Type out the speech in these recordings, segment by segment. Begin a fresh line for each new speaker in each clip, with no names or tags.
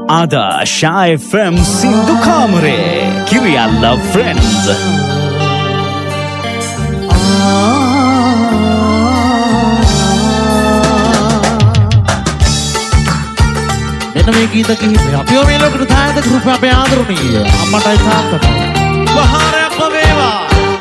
Ada Shy FM Sindhu Kamare Kiriyalla Friends.
මේ ගීත කිහිපය අපිව මේ ලෝකෙට දායක ගෲප් අපේ ආදරණීය අම්මටයි තාත්තටයි වහාරයක් වේවා.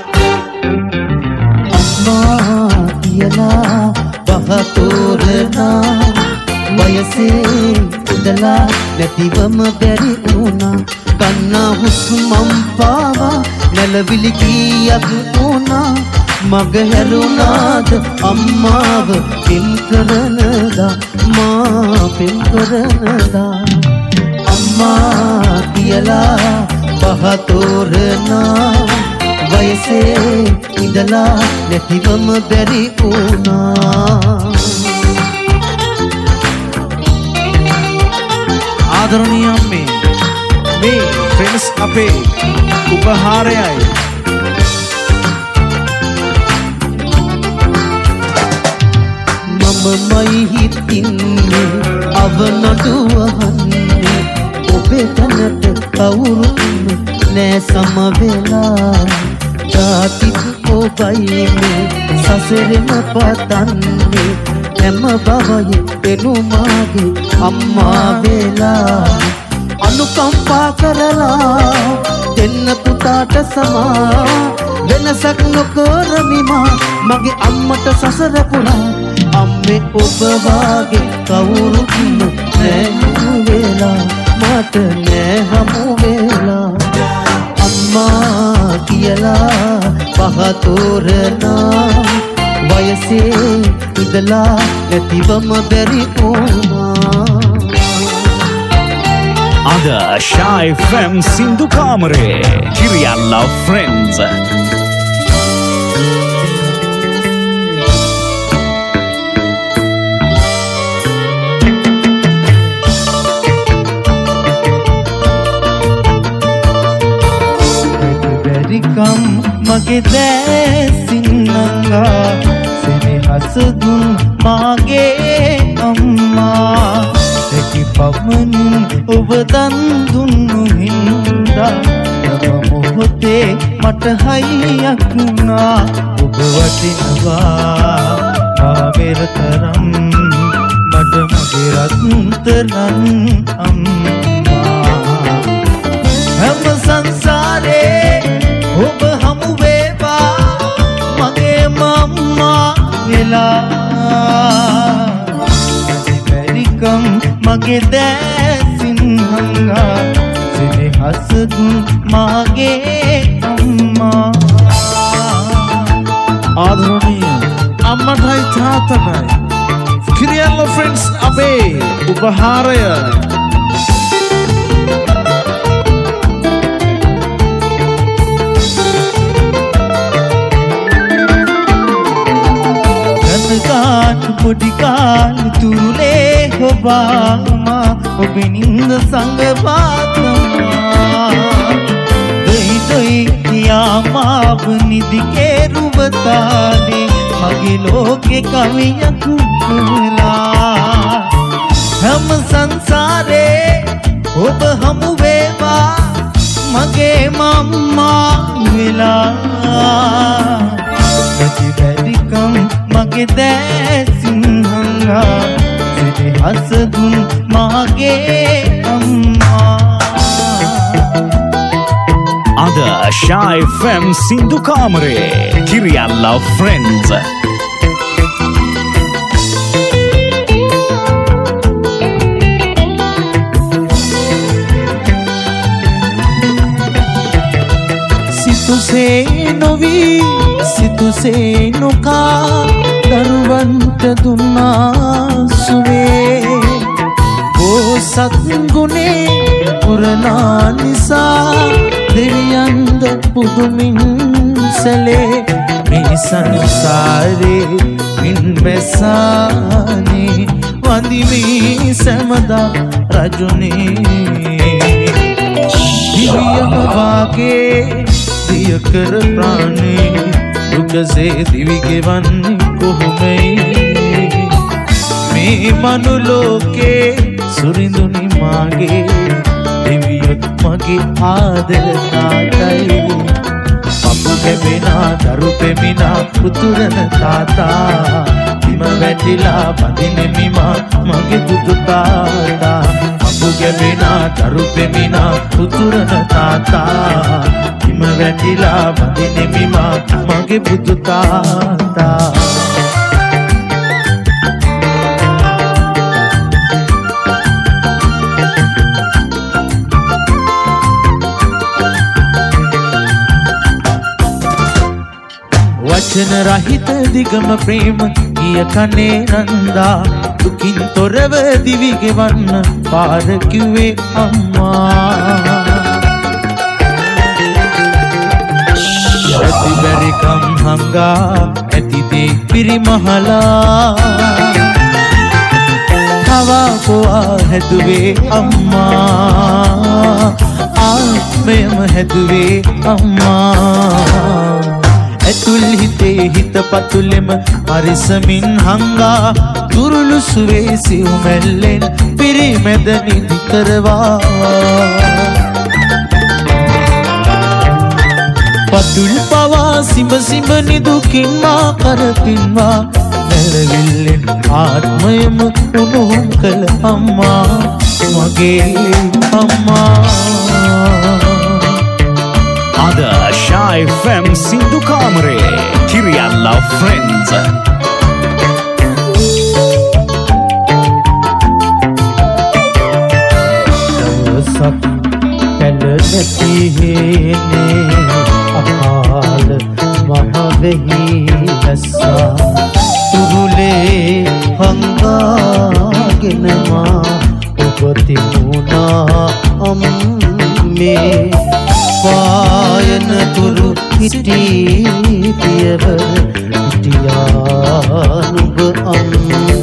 අම්මා කියලා බහතෝරනා වයසේ ඉඳලා නැතිවම බැරි වුණා. කන්නා හුස්මම් පාවා නැලවිලි කීයක් වුණා. මග හැරුණාද අම්මාව පින් කරනදා මා පින් කරනදා. අම්මා කියලා බහතෝරනා වයසේ ඉඳලා නැතිවම බැරි වුණා.
ආදරණීය අම්මේ මේ ෆ්‍රෙන්ඩ්ස් අපේ උපහාරයයි.
මමයි හිතින්නේ අවනඩුවහන්නේ ඔබේ තැනට කවුරුම නෑ සමවෙලා. ජාතිත් ඔබයි මේ සසරෙම පතන්නේ හැම බවයේ පෙනුමාගේ අම්මා වෙලා. අනුකම්පා කරලා දෙන්න පුතාට සමා වෙනසක් නොකරමිමා මගේ අම්මට සසර පුරා. අම්මේ ඔබ වාගේ කවුරුත්ම නෑ හමු වෙලා මට නෑ හමු වෙලා. අම්මා කියලා පහතෝරනා වයසේ ඉඳලා නැතිවම බැරි වුණා.
Ada Shy FM Sindhu Kamare Kiriyalla Friends.
බැරිකම් මගේ දැසින් නංගා සෙනෙහස දුන් මාගේ අම්මා. දැකි පමණින් ඔබ දන් දුන්නු හින්දා යම මොහොතේ මට හයියක් වුණා. ඔබ වටිනවා ආවෙර තරම් මට මගේ රත්තරන් අම්මා. හැම සංසාරේ ඔබ හමු වේවා මගේ මම්මා වෙලා. බැරිකම් මගේ දැසින් හංගා සෙනෙහස දුන් මාගේ අම්මා.
ආදරණීය අම්මටයි තාත්තටයි Kiriyalla Friends අපේ උපහාරය.
පොඩි කාලේ තුරුලේ ඔබාමා ඔබේ නින්ද සංගපාතමා. දොයි දොයි කියාමාව නිදි කෙරුවතානේ මගේ ලෝකේ කවියක් වෙලා. හැම සංසාරේ ඔබ හමු වේවා මගේ මම්මා වෙලා. නැති බැරිකම් මගේ දැසින් හංගා සෙනෙහස දුන් මාගේ අම්මා.
Ada Shy FM Sindhu Kamare Kiriyalla Friends.
සිතුසේ නොවි සිතුසේ නොකා දරුවන්ට දුන්නා සුවේ. බෝසත් ගුණේ පුරනා නිසා දෙවියන්ද පුදුමින් සැලේ. මේ සංසාරේ මින් බැසානේ වඳිමි සැමදා රජුනේ. දිවියම වාගේ දිය කර ප්‍රාණේ දුකසේ දිවි ගෙවන්නේ කොහොමයි. මේ මනුලෝකේ සුරිඳුනි මාගේ දෙවියොත් මගේ ආදර තාතයි පපු ගැවෙනා දරු පෙමිනා පුතුරන තාතා බිම වැටිලා බඳිනෙමි මා මගේ බුදු තාතා පපු ගැවෙනා දරු පෙමිනා පුතුරන තාතා බිම වැටිලා බඳිනෙමි මා මගේ බුදු තාතා වචන රහිත දිගම ප්‍රේම ගිය කනේ නන්දා දුකින් තොරව දිවි ගෙවන්න පාර කිව්වේ අම්මා ඇති බැරිකම් හංගා ඇති දේ පිරිමහලා කවා කොවා හැදුවේ අම්මා ආත්මයම හැදුවේ අම්මා ඇතුල් හිතේ හිත පතුලෙම පරිසමින් හංගා දුරුළු සුවේ සිව්මැල්ලෙන් පිරිමැද නිදි කරවා පතුල් පවා සිඹ සිඹ නිදුකින් මා කරපින්වා නැරවිල්ලෙන් ආත්මයම උණුහුම් කළ අම්මා මගේ අම්මා
Ada Shai FM Sindhu Kamare Kiriya Love Friends
Sak Kalati hene Ahal Mahavehi Nasa Turule Hanga Ginama Upati Muna Amme පායන තුරු හිටි පියවර හිටියා නුඹ අම්මේ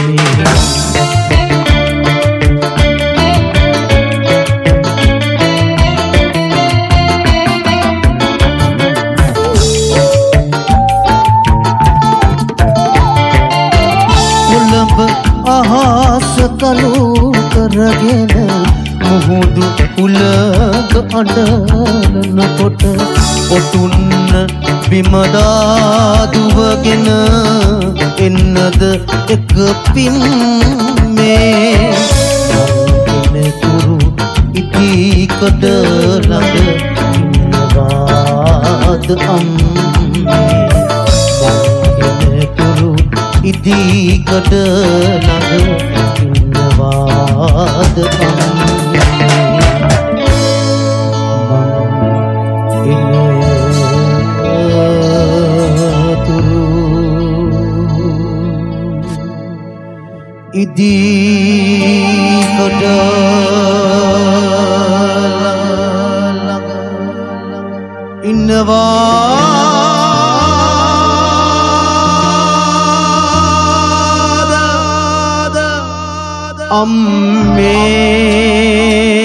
කොළඹ අහස කළු කරගෙන මුහුදු උලක අඬනකොට ඔටුන්න බිමදා දුවගෙන එන්නද එක පිම්මේ මංගෙන කුරු ඉදිකඩ ළඟ ඉන්නවාද අම්මේ මංගෙන කුරු ඉදිකඩ ළඟ ඉන්නවාද අම්මේ Idi koda inwa amme